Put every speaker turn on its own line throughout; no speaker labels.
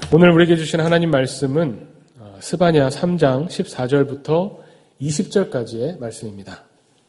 오늘 우리에게 주신 하나님 말씀은 스바냐 3장 14절부터 20절까지의 말씀입니다.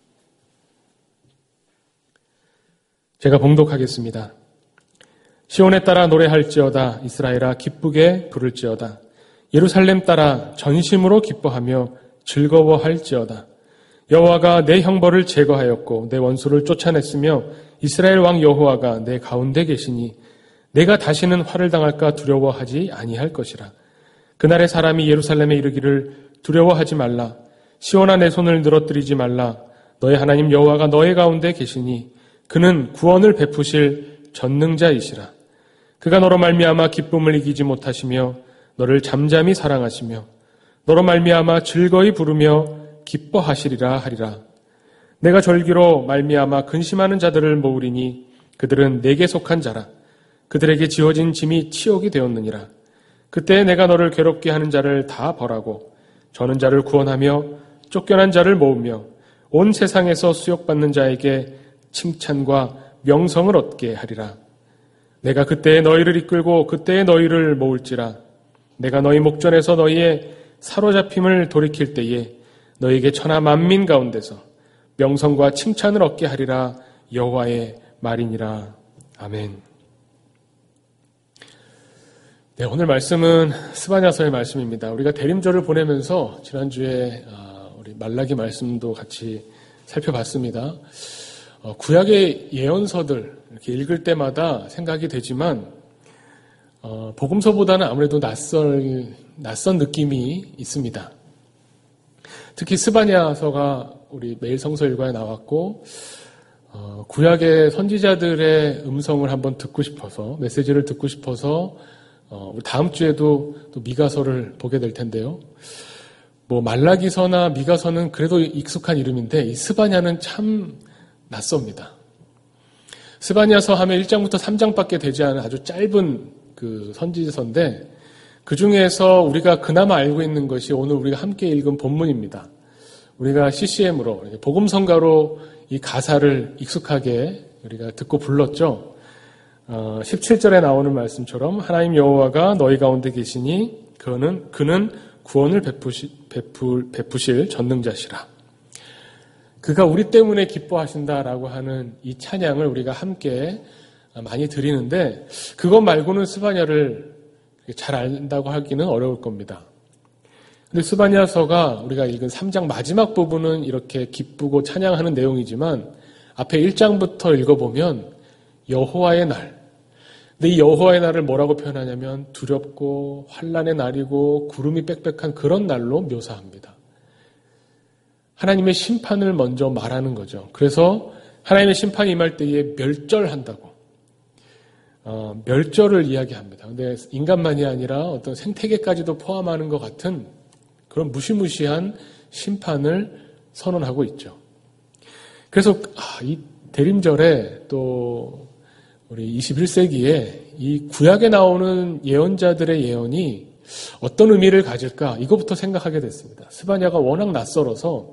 제가 봉독하겠습니다. 시온에 따라 노래할지어다. 이스라엘아 기쁘게 부를지어다. 예루살렘 따라 전심으로 기뻐하며 즐거워할지어다. 여호와가 내 형벌을 제거하였고 내 원수를 쫓아냈으며 이스라엘 왕 여호와가 내 가운데 계시니 내가 다시는 화를 당할까 두려워하지 아니할 것이라. 그날에 사람이 예루살렘에 이르기를 두려워하지 말라. 시온아 내 손을 늘어뜨리지 말라. 너의 하나님 여호와가 너의 가운데 계시니 그는 구원을 베푸실 전능자이시라. 그가 너로 말미암아 기쁨을 이기지 못하시며 너를 잠잠히 사랑하시며 너로 말미암아 즐거이 부르며 기뻐하시리라 하리라. 내가 절기로 말미암아 근심하는 자들을 모으리니 그들은 내게 속한 자라. 그들에게 지어진 짐이 치욕이 되었느니라. 그때 내가 너를 괴롭게 하는 자를 다 벌하고 저는 자를 구원하며 쫓겨난 자를 모으며 온 세상에서 수욕받는 자에게 칭찬과 명성을 얻게 하리라. 내가 그때에 너희를 이끌고 그때에 너희를 모을지라. 내가 너희 목전에서 너희의 사로잡힘을 돌이킬 때에 너희에게 천하 만민 가운데서 명성과 칭찬을 얻게 하리라. 여호와의 말이니라. 아멘. 네, 오늘 말씀은 스바냐서의 말씀입니다. 우리가 대림절을 보내면서 지난주에 우리 말라기 말씀도 같이 살펴봤습니다. 구약의 예언서들 이렇게 읽을 때마다 생각이 되지만 복음서보다는 아무래도 낯선 느낌이 있습니다. 특히 스바냐서가 우리 매일 성서 일과에 나왔고 구약의 선지자들의 음성을 한번 듣고 싶어서 메시지를 듣고 싶어서 우리 다음 주에도 또 미가서를 보게 될 텐데요. 말라기서나 미가서는 그래도 익숙한 이름인데 이 스바냐는 참 낯섭니다. 스바냐서 하면 1장부터 3장밖에 되지 않은 아주 짧은 그 선지서인데 그 중에서 우리가 그나마 알고 있는 것이 오늘 우리가 함께 읽은 본문입니다. 우리가 CCM으로 복음성가로 이 가사를 익숙하게 우리가 듣고 불렀죠. 17절에 나오는 말씀처럼 하나님 여호와가 너희 가운데 계시니 그는 구원을 베푸실 전능자시라. 그가 우리 때문에 기뻐하신다라고 하는 이 찬양을 우리가 함께 많이 드리는데 그것 말고는 스바냐를 잘 안다고 하기는 어려울 겁니다. 근데 스바냐서가 우리가 읽은 3장 마지막 부분은 이렇게 기쁘고 찬양하는 내용이지만 앞에 1장부터 읽어보면 여호와의 날, 근데 이 여호와의 날을 뭐라고 표현하냐면 두렵고 환난의 날이고 구름이 빽빽한 그런 날로 묘사합니다. 하나님의 심판을 먼저 말하는 거죠. 그래서 하나님의 심판이 임할 때에 멸절한다고 멸절을 이야기합니다. 근데 인간만이 아니라 어떤 생태계까지도 포함하는 것 같은 그런 무시무시한 심판을 선언하고 있죠. 그래서 이 대림절에 또 우리 21세기에 이 구약에 나오는 예언자들의 예언이 어떤 의미를 가질까 이거부터 생각하게 됐습니다. 스바냐가 워낙 낯설어서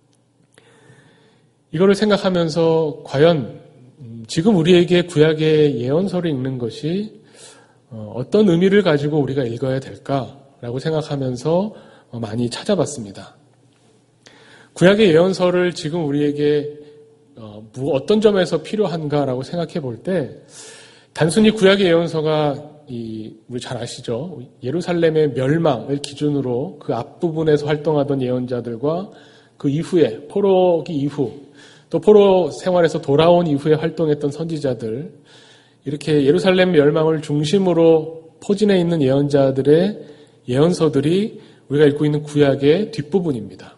이거를 생각하면서 과연 지금 우리에게 구약의 예언서를 읽는 것이 어떤 의미를 가지고 우리가 읽어야 될까라고 생각하면서 많이 찾아봤습니다. 구약의 예언서를 지금 우리에게 어떤 점에서 필요한가라고 생각해 볼 때 단순히 구약의 예언서가 우리 잘 아시죠? 예루살렘의 멸망을 기준으로 그 앞부분에서 활동하던 예언자들과 그 이후에 포로기 이후 또 포로 생활에서 돌아온 이후에 활동했던 선지자들 이렇게 예루살렘 멸망을 중심으로 포진해 있는 예언자들의 예언서들이 우리가 읽고 있는 구약의 뒷부분입니다.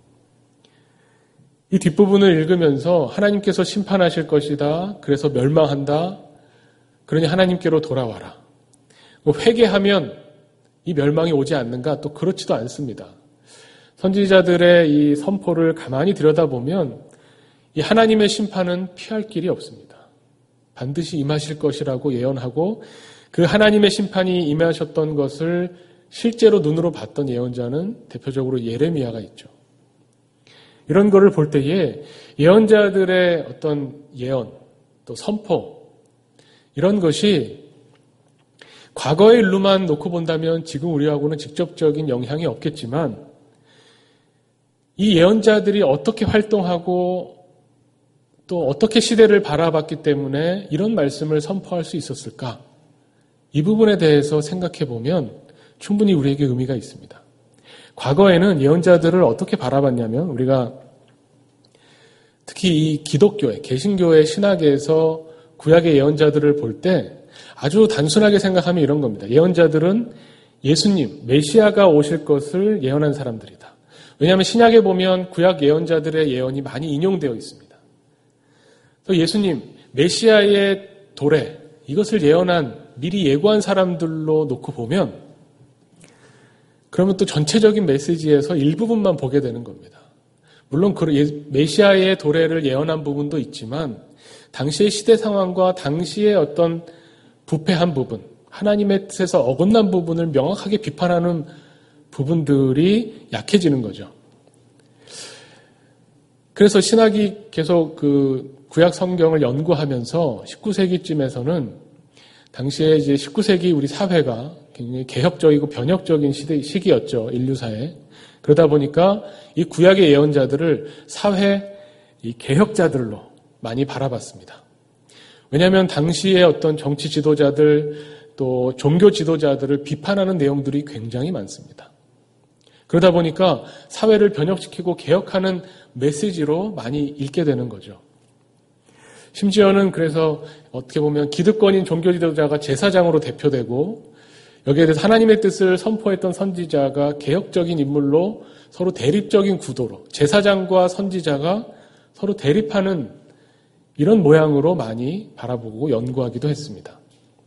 이 뒷부분을 읽으면서 하나님께서 심판하실 것이다. 그래서 멸망한다. 그러니 하나님께로 돌아와라. 회개하면 이 멸망이 오지 않는가? 또 그렇지도 않습니다. 선지자들의 이 선포를 가만히 들여다보면 이 하나님의 심판은 피할 길이 없습니다. 반드시 임하실 것이라고 예언하고 그 하나님의 심판이 임하셨던 것을 실제로 눈으로 봤던 예언자는 대표적으로 예레미야가 있죠. 이런 거를 볼 때에 예언자들의 어떤 예언, 또 선포, 이런 것이 과거의 일로만 놓고 본다면 지금 우리하고는 직접적인 영향이 없겠지만 이 예언자들이 어떻게 활동하고 또 어떻게 시대를 바라봤기 때문에 이런 말씀을 선포할 수 있었을까? 이 부분에 대해서 생각해 보면 충분히 우리에게 의미가 있습니다. 과거에는 예언자들을 어떻게 바라봤냐면 우리가 특히 이 기독교회, 개신교회 신학에서 구약의 예언자들을 볼 때 아주 단순하게 생각하면 이런 겁니다. 예언자들은 예수님, 메시아가 오실 것을 예언한 사람들이다. 왜냐하면 신약에 보면 구약 예언자들의 예언이 많이 인용되어 있습니다. 또 예수님, 메시아의 도래, 이것을 예언한, 미리 예고한 사람들로 놓고 보면 그러면 또 전체적인 메시지에서 일부분만 보게 되는 겁니다. 물론 메시아의 도래를 예언한 부분도 있지만 당시의 시대 상황과 당시의 어떤 부패한 부분, 하나님의 뜻에서 어긋난 부분을 명확하게 비판하는 부분들이 약해지는 거죠. 그래서 신학이 계속 그 구약 성경을 연구하면서 19세기쯤에서는 당시에 이제 19세기 우리 사회가 굉장히 개혁적이고 변혁적인 시기였죠. 인류사에. 그러다 보니까 이 구약의 예언자들을 사회 이 개혁자들로 많이 바라봤습니다. 왜냐하면 당시의 어떤 정치 지도자들 또 종교 지도자들을 비판하는 내용들이 굉장히 많습니다. 그러다 보니까 사회를 변혁시키고 개혁하는 메시지로 많이 읽게 되는 거죠. 심지어는 그래서 어떻게 보면 기득권인 종교 지도자가 제사장으로 대표되고 여기에 대해서 하나님의 뜻을 선포했던 선지자가 개혁적인 인물로 서로 대립적인 구도로 제사장과 선지자가 서로 대립하는 이런 모양으로 많이 바라보고 연구하기도 했습니다.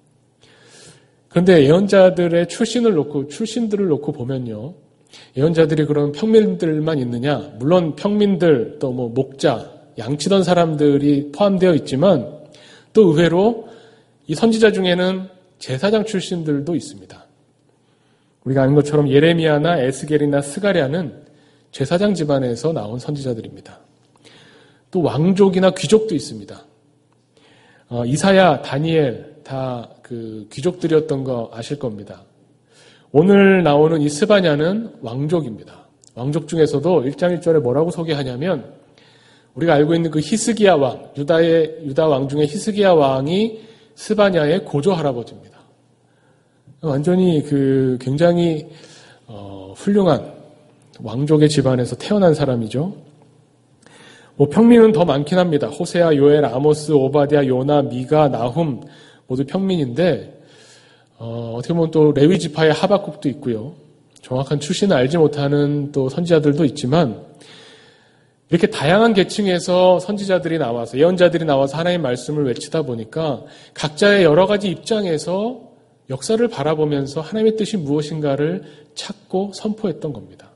그런데 예언자들의 출신들을 놓고 보면요. 예언자들이 그런 평민들만 있느냐? 물론 평민들 또 뭐 목자, 양치던 사람들이 포함되어 있지만 또 의외로 이 선지자 중에는 제사장 출신들도 있습니다. 우리가 아는 것처럼 예레미야나 에스겔이나 스가랴는 제사장 집안에서 나온 선지자들입니다. 또 왕족이나 귀족도 있습니다. 이사야, 다니엘 다 그 귀족들이었던 거 아실 겁니다. 오늘 나오는 이 스바냐는 왕족입니다. 왕족 중에서도 1장 1절에 뭐라고 소개하냐면 우리가 알고 있는 그 히스기야 왕, 유다 왕 중에 히스기야 왕이 스바냐의 고조 할아버지입니다. 완전히 그 굉장히 훌륭한 왕족의 집안에서 태어난 사람이죠. 뭐 평민은 더 많긴 합니다. 호세아, 요엘, 아모스, 오바댜, 요나, 미가, 나훔 모두 평민인데 어떻게 보면 또 레위 지파의 하박국도 있고요. 정확한 출신을 알지 못하는 또 선지자들도 있지만 이렇게 다양한 계층에서 선지자들이 나와서 예언자들이 나와서 하나님의 말씀을 외치다 보니까 각자의 여러 가지 입장에서 역사를 바라보면서 하나님의 뜻이 무엇인가를 찾고 선포했던 겁니다.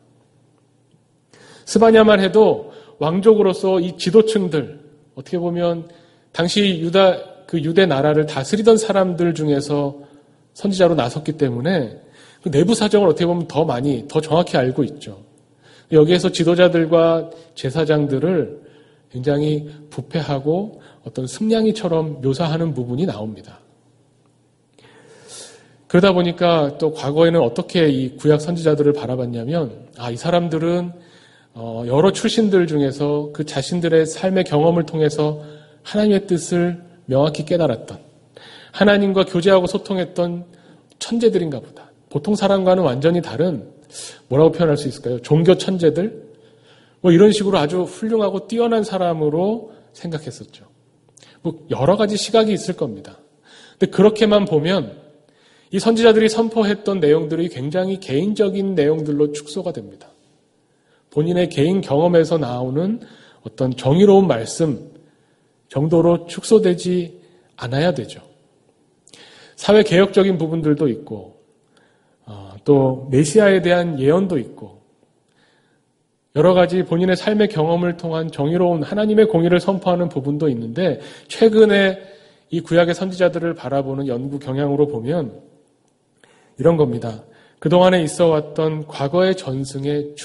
스바냐만 해도 왕족으로서 이 지도층들 어떻게 보면 당시 유대 나라를 다스리던 사람들 중에서 선지자로 나섰기 때문에 그 내부 사정을 어떻게 보면 더 정확히 알고 있죠. 여기에서 지도자들과 제사장들을 굉장히 부패하고 어떤 승냥이처럼 묘사하는 부분이 나옵니다. 그러다 보니까 또 과거에는 어떻게 이 구약 선지자들을 바라봤냐면 이 사람들은 여러 출신들 중에서 그 자신들의 삶의 경험을 통해서 하나님의 뜻을 명확히 깨달았던 하나님과 교제하고 소통했던 천재들인가 보다. 보통 사람과는 완전히 다른 뭐라고 표현할 수 있을까요? 종교 천재들? 뭐 이런 식으로 아주 훌륭하고 뛰어난 사람으로 생각했었죠. 뭐 여러 가지 시각이 있을 겁니다. 근데 그렇게만 보면 이 선지자들이 선포했던 내용들이 굉장히 개인적인 내용들로 축소가 됩니다. 본인의 개인 경험에서 나오는 어떤 정의로운 말씀 정도로 축소되지 않아야 되죠. 사회개혁적인 부분들도 있고 또 메시아에 대한 예언도 있고 여러 가지 본인의 삶의 경험을 통한 정의로운 하나님의 공의를 선포하는 부분도 있는데 최근에 이 구약의 선지자들을 바라보는 연구 경향으로 보면 이런 겁니다. 그동안에 있어왔던 과거의 전승에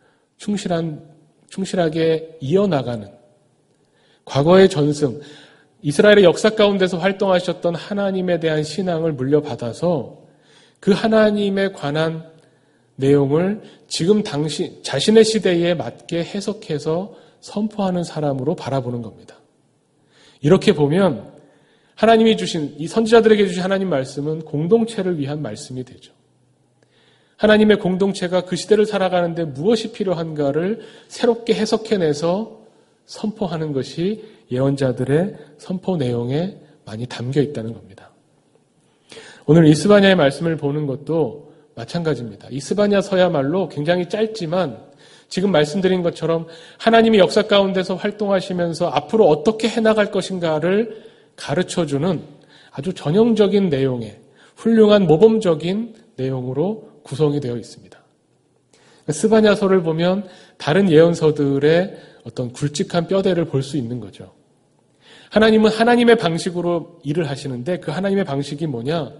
충실하게 이어나가는 과거의 전승, 이스라엘의 역사 가운데서 활동하셨던 하나님에 대한 신앙을 물려받아서 그 하나님에 관한 내용을 지금 당시 자신의 시대에 맞게 해석해서 선포하는 사람으로 바라보는 겁니다. 이렇게 보면 하나님이 주신, 이 선지자들에게 주신 하나님 말씀은 공동체를 위한 말씀이 되죠. 하나님의 공동체가 그 시대를 살아가는데 무엇이 필요한가를 새롭게 해석해내서 선포하는 것이 예언자들의 선포 내용에 많이 담겨 있다는 겁니다. 오늘 이스바냐의 말씀을 보는 것도 마찬가지입니다. 이스바냐서야말로 굉장히 짧지만 지금 말씀드린 것처럼 하나님이 역사 가운데서 활동하시면서 앞으로 어떻게 해나갈 것인가를 가르쳐주는 아주 전형적인 내용의 훌륭한 모범적인 내용으로 구성이 되어 있습니다. 스바냐서를 보면 다른 예언서들의 어떤 굵직한 뼈대를 볼 수 있는 거죠. 하나님은 하나님의 방식으로 일을 하시는데 그 하나님의 방식이 뭐냐?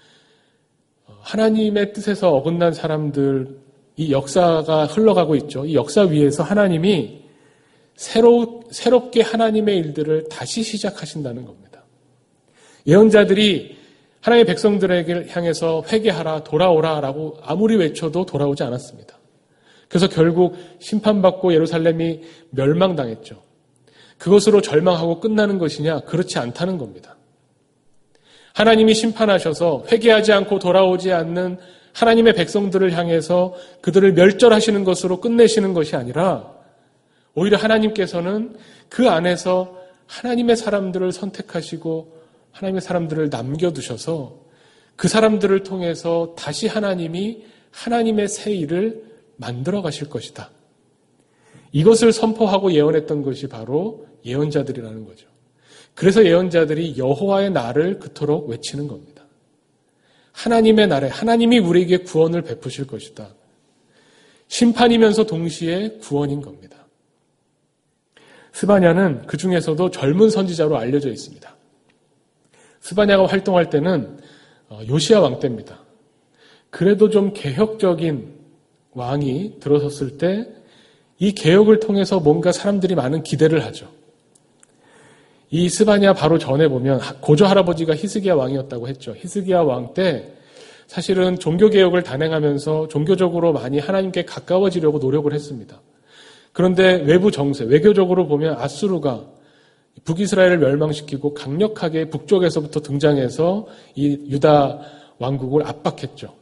하나님의 뜻에서 어긋난 사람들, 이 역사가 흘러가고 있죠. 이 역사 위에서 하나님이 새롭게 하나님의 일들을 다시 시작하신다는 겁니다. 예언자들이 하나님의 백성들에게 향해서 회개하라, 돌아오라 라고 아무리 외쳐도 돌아오지 않았습니다. 그래서 결국 심판받고 예루살렘이 멸망당했죠. 그것으로 절망하고 끝나는 것이냐? 그렇지 않다는 겁니다. 하나님이 심판하셔서 회개하지 않고 돌아오지 않는 하나님의 백성들을 향해서 그들을 멸절하시는 것으로 끝내시는 것이 아니라 오히려 하나님께서는 그 안에서 하나님의 사람들을 선택하시고 하나님의 사람들을 남겨두셔서 그 사람들을 통해서 다시 하나님이 하나님의 새 일을 만들어 가실 것이다. 이것을 선포하고 예언했던 것이 바로 예언자들이라는 거죠. 그래서 예언자들이 여호와의 날을 그토록 외치는 겁니다. 하나님의 날에 하나님이 우리에게 구원을 베푸실 것이다. 심판이면서 동시에 구원인 겁니다. 스바냐는 그 중에서도 젊은 선지자로 알려져 있습니다. 스바냐가 활동할 때는 요시야 왕 때입니다. 그래도 좀 개혁적인 왕이 들어섰을 때 이 개혁을 통해서 뭔가 사람들이 많은 기대를 하죠. 이 스바냐 바로 전에 보면 고조 할아버지가 히스기야 왕이었다고 했죠. 히스기야 왕 때 사실은 종교개혁을 단행하면서 종교적으로 많이 하나님께 가까워지려고 노력을 했습니다. 그런데 외부 정세, 외교적으로 보면 아수르가 북이스라엘을 멸망시키고 강력하게 북쪽에서부터 등장해서 이 유다 왕국을 압박했죠.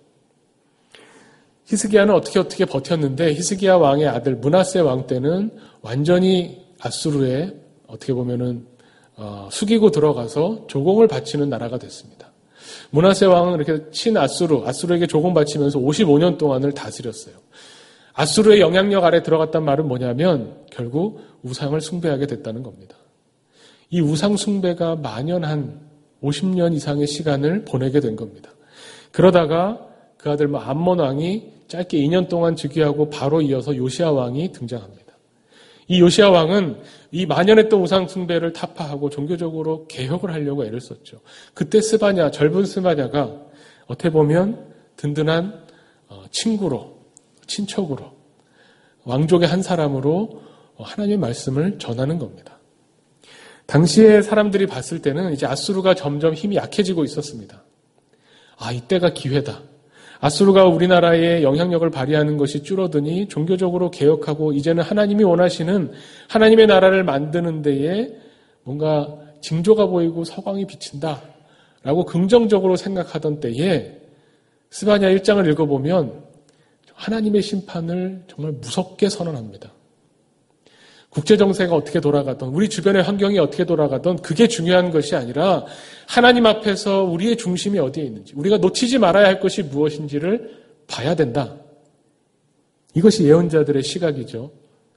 히스기야는 어떻게 버텼는데 히스기야 왕의 아들 므낫세 왕 때는 완전히 아수르에 어떻게 보면은 숙이고 들어가서 조공을 바치는 나라가 됐습니다. 므낫세 왕은 이렇게 아수르에게 조공 바치면서 55년 동안을 다스렸어요. 아수르의 영향력 아래 들어갔단 말은 뭐냐면 결국 우상을 숭배하게 됐다는 겁니다. 이 우상 숭배가 만연한 50년 이상의 시간을 보내게 된 겁니다. 그러다가 그 아들 암몬 왕이 짧게 2년 동안 즉위하고 바로 이어서 요시야 왕이 등장합니다. 이 요시야 왕은 이 만연했던 우상 숭배를 타파하고 종교적으로 개혁을 하려고 애를 썼죠. 그때 스바냐, 젊은 스바냐가 어떻게 보면 든든한 친구로, 친척으로, 왕족의 한 사람으로 하나님의 말씀을 전하는 겁니다. 당시에 사람들이 봤을 때는 이제 아수르가 점점 힘이 약해지고 있었습니다. 이때가 기회다. 아수르가 우리나라에 영향력을 발휘하는 것이 줄어드니 종교적으로 개혁하고 이제는 하나님이 원하시는 하나님의 나라를 만드는 데에 뭔가 징조가 보이고 서광이 비친다 라고 긍정적으로 생각하던 때에 스바냐 1장을 읽어보면 하나님의 심판을 정말 무섭게 선언합니다. 국제정세가 어떻게 돌아가던 우리 주변의 환경이 어떻게 돌아가던 그게 중요한 것이 아니라 하나님 앞에서 우리의 중심이 어디에 있는지 우리가 놓치지 말아야 할 것이 무엇인지를 봐야 된다. 이것이 예언자들의 시각이죠.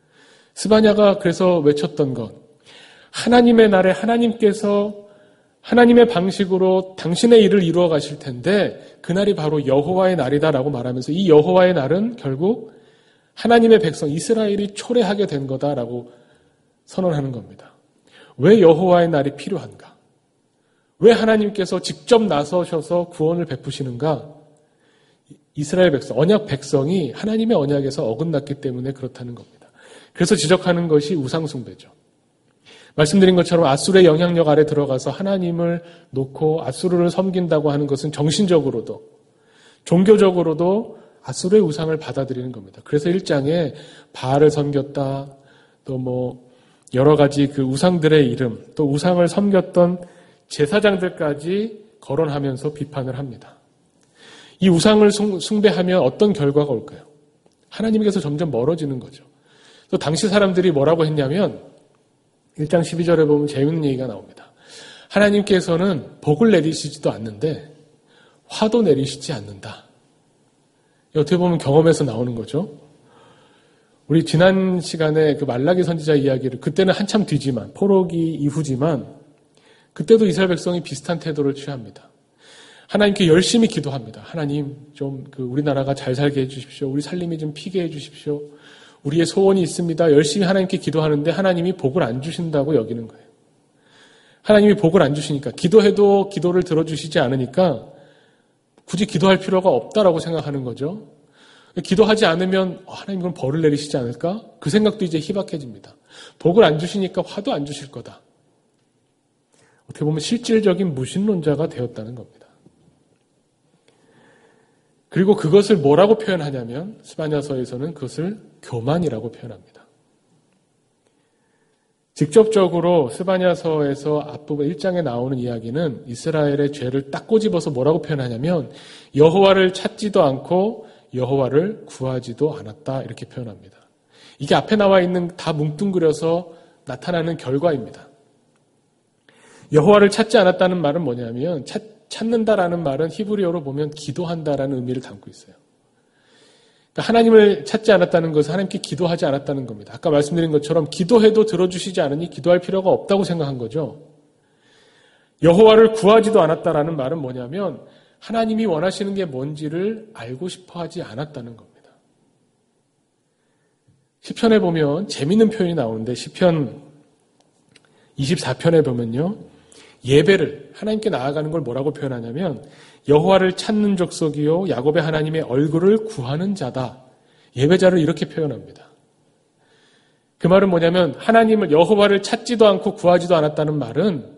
스바냐가 그래서 외쳤던 것 하나님의 날에 하나님께서 하나님의 방식으로 당신의 일을 이루어 가실 텐데 그날이 바로 여호와의 날이다라고 말하면서 이 여호와의 날은 결국 하나님의 백성 이스라엘이 초래하게 된 거다라고 선언하는 겁니다. 왜 여호와의 날이 필요한가? 왜 하나님께서 직접 나서셔서 구원을 베푸시는가? 이스라엘 백성, 언약 백성이 하나님의 언약에서 어긋났기 때문에 그렇다는 겁니다. 그래서 지적하는 것이 우상숭배죠. 말씀드린 것처럼 아수르의 영향력 아래 들어가서 하나님을 놓고 아수르를 섬긴다고 하는 것은 정신적으로도 종교적으로도 아수르의 우상을 받아들이는 겁니다. 그래서 1장에 바알을 섬겼다, 또 여러 가지 그 우상들의 이름, 또 우상을 섬겼던 제사장들까지 거론하면서 비판을 합니다. 이 우상을 숭배하면 어떤 결과가 올까요? 하나님께서 점점 멀어지는 거죠. 또 당시 사람들이 뭐라고 했냐면 1장 12절에 보면 재밌는 얘기가 나옵니다. 하나님께서는 복을 내리시지도 않는데 화도 내리시지 않는다. 어떻게 보면 경험에서 나오는 거죠. 우리 지난 시간에 그 말라기 선지자 이야기를 그때는 한참 뒤지만 포로기 이후지만 그때도 이스라엘 백성이 비슷한 태도를 취합니다. 하나님께 열심히 기도합니다. 하나님 좀 우리나라가 잘 살게 해주십시오. 우리 살림이 좀 피게 해주십시오. 우리의 소원이 있습니다. 열심히 하나님께 기도하는데 하나님이 복을 안 주신다고 여기는 거예요. 하나님이 복을 안 주시니까 기도해도 기도를 들어주시지 않으니까 굳이 기도할 필요가 없다라고 생각하는 거죠. 기도하지 않으면 하나님 그럼 벌을 내리시지 않을까? 그 생각도 이제 희박해집니다. 복을 안 주시니까 화도 안 주실 거다. 어떻게 보면 실질적인 무신론자가 되었다는 겁니다. 그리고 그것을 뭐라고 표현하냐면 스바냐서에서는 그것을 교만이라고 표현합니다. 직접적으로 스바냐서에서 앞부분 1장에 나오는 이야기는 이스라엘의 죄를 딱 꼬집어서 뭐라고 표현하냐면 여호와를 찾지도 않고 여호와를 구하지도 않았다 이렇게 표현합니다. 이게 앞에 나와 있는 다 뭉뚱그려서 나타나는 결과입니다. 여호와를 찾지 않았다는 말은 뭐냐면 찾는다라는 말은 히브리어로 보면 기도한다라는 의미를 담고 있어요. 그러니까 하나님을 찾지 않았다는 것은 하나님께 기도하지 않았다는 겁니다. 아까 말씀드린 것처럼 기도해도 들어주시지 않으니 기도할 필요가 없다고 생각한 거죠. 여호와를 구하지도 않았다라는 말은 뭐냐면 하나님이 원하시는 게 뭔지를 알고 싶어 하지 않았다는 겁니다. 시편에 보면 재미있는 표현이 나오는데 시편 24편에 보면요. 예배를 하나님께 나아가는 걸 뭐라고 표현하냐면 여호와를 찾는 족속이요 야곱의 하나님의 얼굴을 구하는 자다. 예배자를 이렇게 표현합니다. 그 말은 뭐냐면 하나님을 여호와를 찾지도 않고 구하지도 않았다는 말은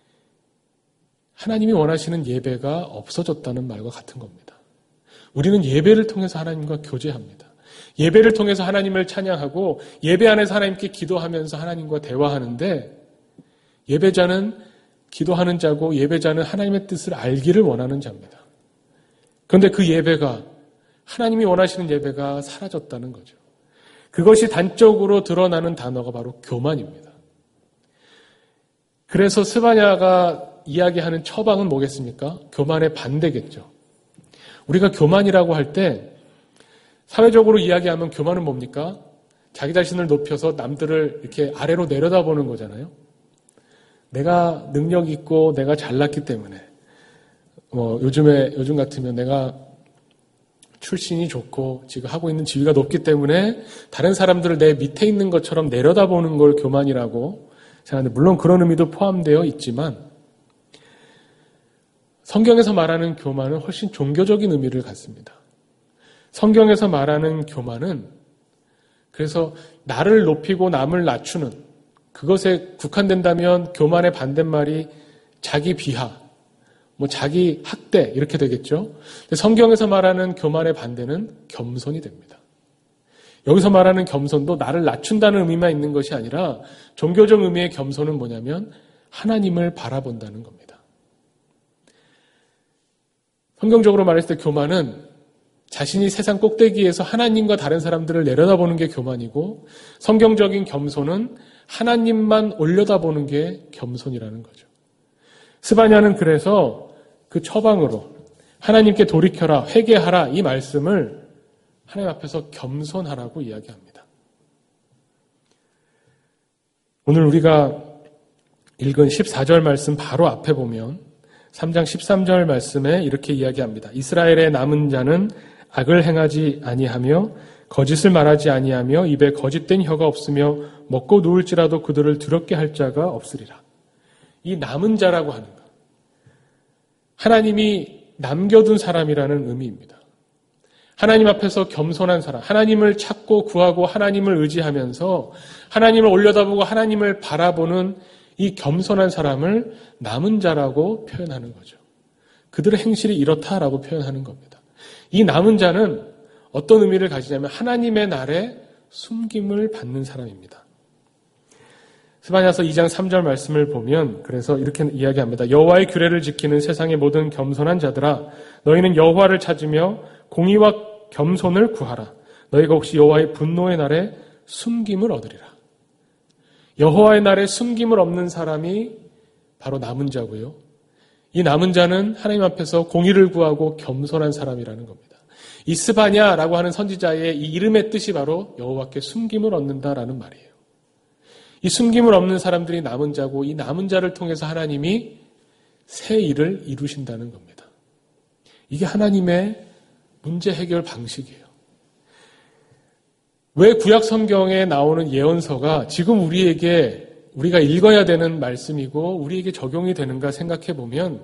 하나님이 원하시는 예배가 없어졌다는 말과 같은 겁니다. 우리는 예배를 통해서 하나님과 교제합니다. 예배를 통해서 하나님을 찬양하고 예배 안에서 하나님께 기도하면서 하나님과 대화하는데 예배자는 기도하는 자고 예배자는 하나님의 뜻을 알기를 원하는 자입니다. 그런데 그 예배가 하나님이 원하시는 예배가 사라졌다는 거죠. 그것이 단적으로 드러나는 단어가 바로 교만입니다. 그래서 스바냐가 이야기하는 처방은 뭐겠습니까? 교만의 반대겠죠. 우리가 교만이라고 할 때 사회적으로 이야기하면 교만은 뭡니까? 자기 자신을 높여서 남들을 이렇게 아래로 내려다보는 거잖아요. 내가 능력 있고 내가 잘났기 때문에 요즘 같으면 내가 출신이 좋고 지금 하고 있는 지위가 높기 때문에 다른 사람들을 내 밑에 있는 것처럼 내려다보는 걸 교만이라고 생각하는데 물론 그런 의미도 포함되어 있지만 성경에서 말하는 교만은 훨씬 종교적인 의미를 갖습니다. 성경에서 말하는 교만은 그래서 나를 높이고 남을 낮추는 그것에 국한된다면 교만의 반대말이 자기 비하, 자기 학대 이렇게 되겠죠. 근데 성경에서 말하는 교만의 반대는 겸손이 됩니다. 여기서 말하는 겸손도 나를 낮춘다는 의미만 있는 것이 아니라 종교적 의미의 겸손은 뭐냐면 하나님을 바라본다는 겁니다. 성경적으로 말했을 때 교만은 자신이 세상 꼭대기에서 하나님과 다른 사람들을 내려다보는 게 교만이고 성경적인 겸손은 하나님만 올려다보는 게 겸손이라는 거죠. 스바냐는 그래서 그 처방으로 하나님께 돌이켜라, 회개하라 이 말씀을 하나님 앞에서 겸손하라고 이야기합니다. 오늘 우리가 읽은 14절 말씀 바로 앞에 보면 3장 13절 말씀에 이렇게 이야기합니다. 이스라엘의 남은 자는 악을 행하지 아니하며 거짓을 말하지 아니하며 입에 거짓된 혀가 없으며 먹고 누울지라도 그들을 두렵게 할 자가 없으리라. 이 남은 자라고 하는 것. 하나님이 남겨둔 사람이라는 의미입니다. 하나님 앞에서 겸손한 사람, 하나님을 찾고 구하고 하나님을 의지하면서 하나님을 올려다보고 하나님을 바라보는 이 겸손한 사람을 남은 자라고 표현하는 거죠. 그들의 행실이 이렇다라고 표현하는 겁니다. 이 남은 자는 어떤 의미를 가지냐면 하나님의 날에 숨김을 받는 사람입니다. 스바냐서 2장 3절 말씀을 보면 그래서 이렇게 이야기합니다. 여호와의 규례를 지키는 세상의 모든 겸손한 자들아, 너희는 여호와를 찾으며 공의와 겸손을 구하라. 너희가 혹시 여호와의 분노의 날에 숨김을 얻으리라. 여호와의 날에 숨김을 얻는 사람이 바로 남은 자고요. 이 남은 자는 하나님 앞에서 공의를 구하고 겸손한 사람이라는 겁니다. 이 스바냐라고 하는 선지자의 이 이름의 뜻이 바로 여호와께 숨김을 얻는다라는 말이에요. 이 숨김을 얻는 사람들이 남은 자고 이 남은 자를 통해서 하나님이 새 일을 이루신다는 겁니다. 이게 하나님의 문제 해결 방식이에요. 왜 구약 성경에 나오는 예언서가 지금 우리가 읽어야 되는 말씀이고 우리에게 적용이 되는가 생각해 보면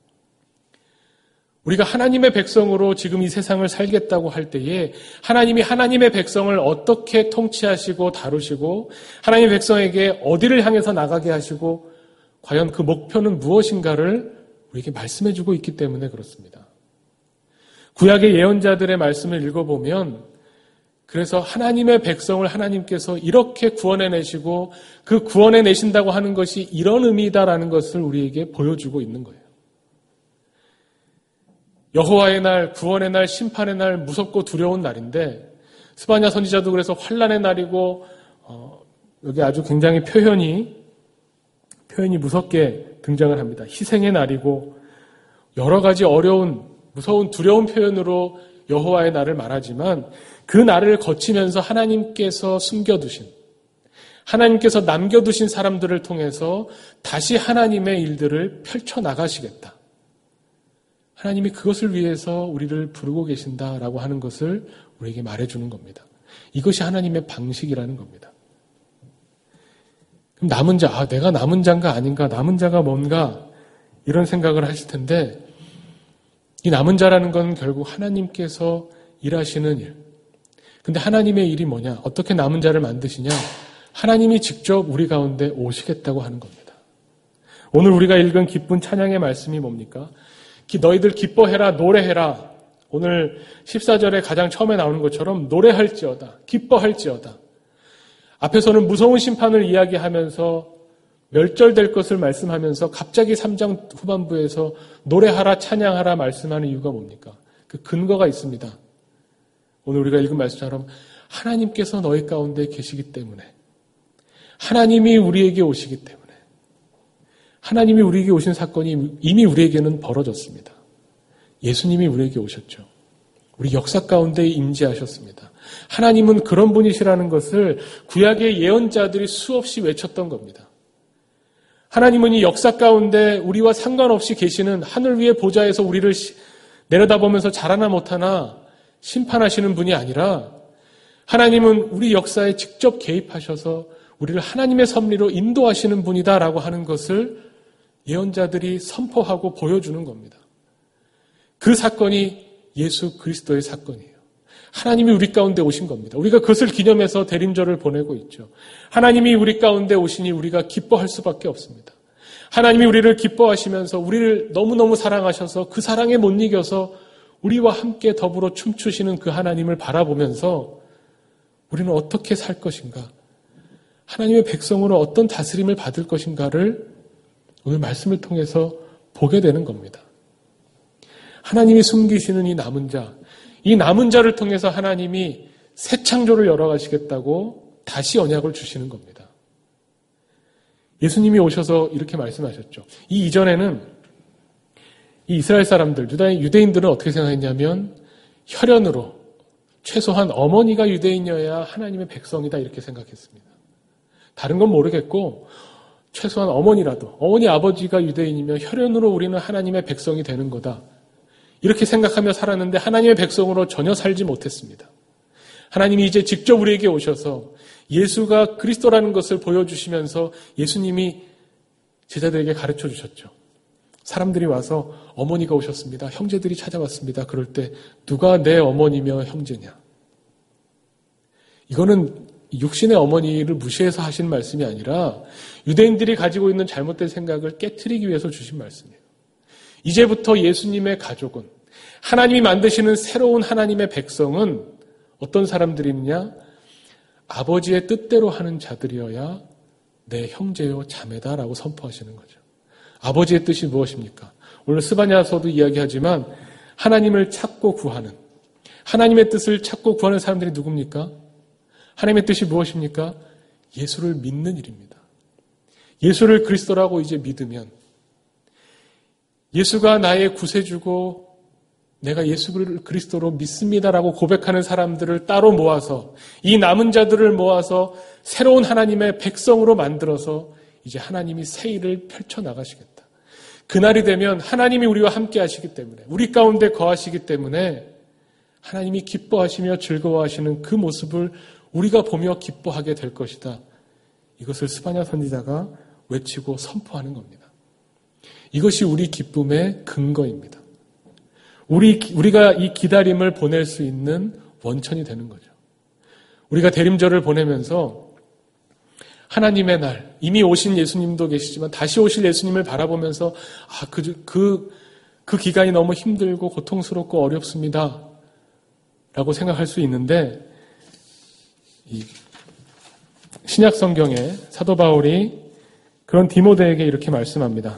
우리가 하나님의 백성으로 지금 이 세상을 살겠다고 할 때에 하나님이 하나님의 백성을 어떻게 통치하시고 다루시고 하나님의 백성에게 어디를 향해서 나가게 하시고 과연 그 목표는 무엇인가를 우리에게 말씀해 주고 있기 때문에 그렇습니다. 구약의 예언자들의 말씀을 읽어보면 그래서 하나님의 백성을 하나님께서 이렇게 구원해내시고 그 구원해내신다고 하는 것이 이런 의미다라는 것을 우리에게 보여주고 있는 거예요. 여호와의 날, 구원의 날, 심판의 날, 무섭고 두려운 날인데 스바냐 선지자도 그래서 환난의 날이고 여기 아주 굉장히 표현이 무섭게 등장을 합니다. 희생의 날이고 여러 가지 어려운, 무서운, 두려운 표현으로 여호와의 날을 말하지만 그 날을 거치면서 하나님께서 숨겨두신, 하나님께서 남겨두신 사람들을 통해서 다시 하나님의 일들을 펼쳐나가시겠다. 하나님이 그것을 위해서 우리를 부르고 계신다라고 하는 것을 우리에게 말해주는 겁니다. 이것이 하나님의 방식이라는 겁니다. 그럼 남은 자, 내가 남은 자인가 아닌가, 남은 자가 뭔가 이런 생각을 하실 텐데 이 남은 자라는 건 결국 하나님께서 일하시는 일. 근데 하나님의 일이 뭐냐? 어떻게 남은 자를 만드시냐? 하나님이 직접 우리 가운데 오시겠다고 하는 겁니다. 오늘 우리가 읽은 기쁜 찬양의 말씀이 뭡니까? 너희들 기뻐해라, 노래해라. 오늘 14절에 가장 처음에 나오는 것처럼 노래할지어다, 기뻐할지어다. 앞에서는 무서운 심판을 이야기하면서 멸절될 것을 말씀하면서 갑자기 3장 후반부에서 노래하라, 찬양하라 말씀하는 이유가 뭡니까? 그 근거가 있습니다. 오늘 우리가 읽은 말씀처럼 하나님께서 너희 가운데 계시기 때문에, 하나님이 우리에게 오시기 때문에, 하나님이 우리에게 오신 사건이 이미 우리에게는 벌어졌습니다. 예수님이 우리에게 오셨죠. 우리 역사 가운데 임재하셨습니다. 하나님은 그런 분이시라는 것을 구약의 예언자들이 수없이 외쳤던 겁니다. 하나님은 이 역사 가운데 우리와 상관없이 계시는 하늘 위의 보좌에서 우리를 내려다보면서 잘하나 못하나 심판하시는 분이 아니라 하나님은 우리 역사에 직접 개입하셔서 우리를 하나님의 섭리로 인도하시는 분이다라고 하는 것을 예언자들이 선포하고 보여주는 겁니다. 그 사건이 예수 그리스도의 사건이에요. 하나님이 우리 가운데 오신 겁니다. 우리가 그것을 기념해서 대림절을 보내고 있죠. 하나님이 우리 가운데 오시니 우리가 기뻐할 수밖에 없습니다. 하나님이 우리를 기뻐하시면서 우리를 너무너무 사랑하셔서 그 사랑에 못 이겨서 우리와 함께 더불어 춤추시는 그 하나님을 바라보면서 우리는 어떻게 살 것인가? 하나님의 백성으로 어떤 다스림을 받을 것인가를 오늘 말씀을 통해서 보게 되는 겁니다. 하나님이 숨기시는 이 남은 자, 이 남은 자를 통해서 하나님이 새 창조를 열어가시겠다고 다시 언약을 주시는 겁니다. 예수님이 오셔서 이렇게 말씀하셨죠. 이 이전에는 이 이스라엘 사람들, 유대인들은 어떻게 생각했냐면 혈연으로 최소한 어머니가 유대인이어야 하나님의 백성이다 이렇게 생각했습니다. 다른 건 모르겠고 최소한 어머니라도, 어머니 아버지가 유대인이면 혈연으로 우리는 하나님의 백성이 되는 거다. 이렇게 생각하며 살았는데 하나님의 백성으로 전혀 살지 못했습니다. 하나님이 이제 직접 우리에게 오셔서 예수가 그리스도라는 것을 보여주시면서 예수님이 제자들에게 가르쳐 주셨죠. 사람들이 와서 어머니가 오셨습니다. 형제들이 찾아왔습니다. 그럴 때 누가 내 어머니며 형제냐? 이거는 육신의 어머니를 무시해서 하신 말씀이 아니라 유대인들이 가지고 있는 잘못된 생각을 깨트리기 위해서 주신 말씀이에요. 이제부터 예수님의 가족은, 하나님이 만드시는 새로운 하나님의 백성은 어떤 사람들이냐? 아버지의 뜻대로 하는 자들이어야 내 형제요 자매다라고 선포하시는 거죠. 아버지의 뜻이 무엇입니까? 오늘 스바냐서도 이야기하지만 하나님을 찾고 구하는, 하나님의 뜻을 찾고 구하는 사람들이 누굽니까? 하나님의 뜻이 무엇입니까? 예수를 믿는 일입니다. 예수를 그리스도라고 이제 믿으면, 예수가 나의 구세주고 내가 예수를 그리스도로 믿습니다라고 고백하는 사람들을 따로 모아서, 이 남은 자들을 모아서 새로운 하나님의 백성으로 만들어서 이제 하나님이 새 일을 펼쳐나가시겠다. 그날이 되면 하나님이 우리와 함께 하시기 때문에, 우리 가운데 거하시기 때문에 하나님이 기뻐하시며 즐거워하시는 그 모습을 우리가 보며 기뻐하게 될 것이다. 이것을 스바냐 선지자가 외치고 선포하는 겁니다. 이것이 우리 기쁨의 근거입니다. 우리가 이 기다림을 보낼 수 있는 원천이 되는 거죠. 우리가 대림절을 보내면서 하나님의 날, 이미 오신 예수님도 계시지만 다시 오실 예수님을 바라보면서 그 기간이 너무 힘들고 고통스럽고 어렵습니다 라고 생각할 수 있는데, 이 신약 성경에 사도 바울이 그런 디모데에게 이렇게 말씀합니다.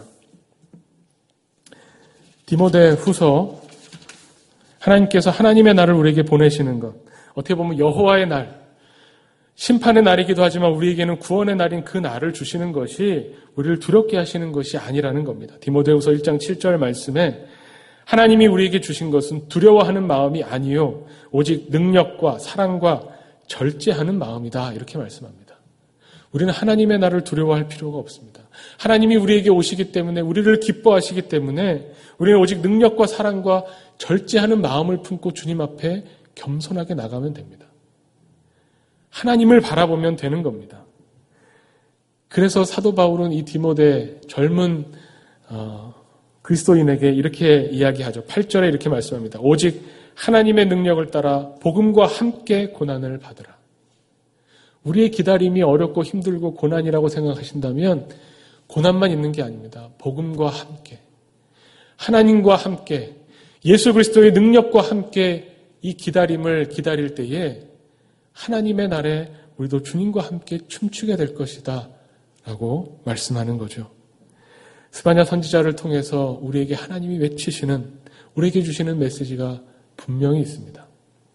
디모데 후서, 하나님께서 하나님의 날을 우리에게 보내시는 것, 어떻게 보면 여호와의 날, 심판의 날이기도 하지만 우리에게는 구원의 날인 그 날을 주시는 것이 우리를 두렵게 하시는 것이 아니라는 겁니다. 디모데후서 1장 7절 말씀에 하나님이 우리에게 주신 것은 두려워하는 마음이 아니요 오직 능력과 사랑과 절제하는 마음이다, 이렇게 말씀합니다. 우리는 하나님의 날을 두려워할 필요가 없습니다. 하나님이 우리에게 오시기 때문에, 우리를 기뻐하시기 때문에 우리는 오직 능력과 사랑과 절제하는 마음을 품고 주님 앞에 겸손하게 나가면 됩니다. 하나님을 바라보면 되는 겁니다. 그래서 사도 바울은 이 디모데 젊은 그리스도인에게 이렇게 이야기하죠. 8절에 이렇게 말씀합니다. 오직 하나님의 능력을 따라 복음과 함께 고난을 받으라. 우리의 기다림이 어렵고 힘들고 고난이라고 생각하신다면 고난만 있는 게 아닙니다. 복음과 함께, 하나님과 함께, 예수 그리스도의 능력과 함께 이 기다림을 기다릴 때에 하나님의 날에 우리도 주님과 함께 춤추게 될 것이다 라고 말씀하는 거죠. 스바냐 선지자를 통해서 우리에게 하나님이 외치시는, 우리에게 주시는 메시지가 분명히 있습니다.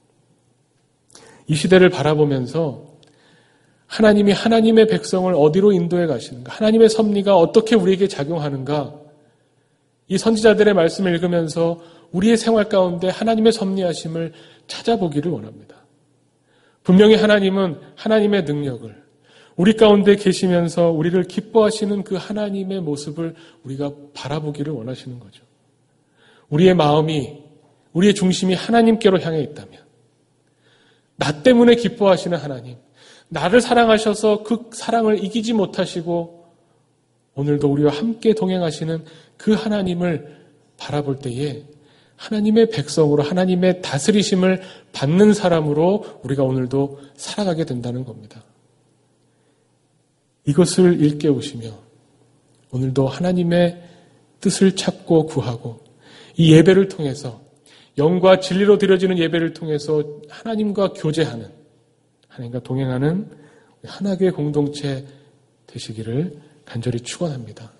이 시대를 바라보면서 하나님이 하나님의 백성을 어디로 인도해 가시는가, 하나님의 섭리가 어떻게 우리에게 작용하는가, 이 선지자들의 말씀을 읽으면서 우리의 생활 가운데 하나님의 섭리하심을 찾아보기를 원합니다. 분명히 하나님은 하나님의 능력을, 우리 가운데 계시면서 우리를 기뻐하시는 그 하나님의 모습을 우리가 바라보기를 원하시는 거죠. 우리의 마음이, 우리의 중심이 하나님께로 향해 있다면, 나 때문에 기뻐하시는 하나님, 나를 사랑하셔서 그 사랑을 이기지 못하시고 오늘도 우리와 함께 동행하시는 그 하나님을 바라볼 때에 하나님의 백성으로, 하나님의 다스리심을 받는 사람으로 우리가 오늘도 살아가게 된다는 겁니다. 이것을 일깨우시며 오늘도 하나님의 뜻을 찾고 구하고 이 예배를 통해서, 영과 진리로 드려지는 예배를 통해서 하나님과 교제하는, 하나님과 동행하는 하나교회 공동체 되시기를 간절히 축원합니다.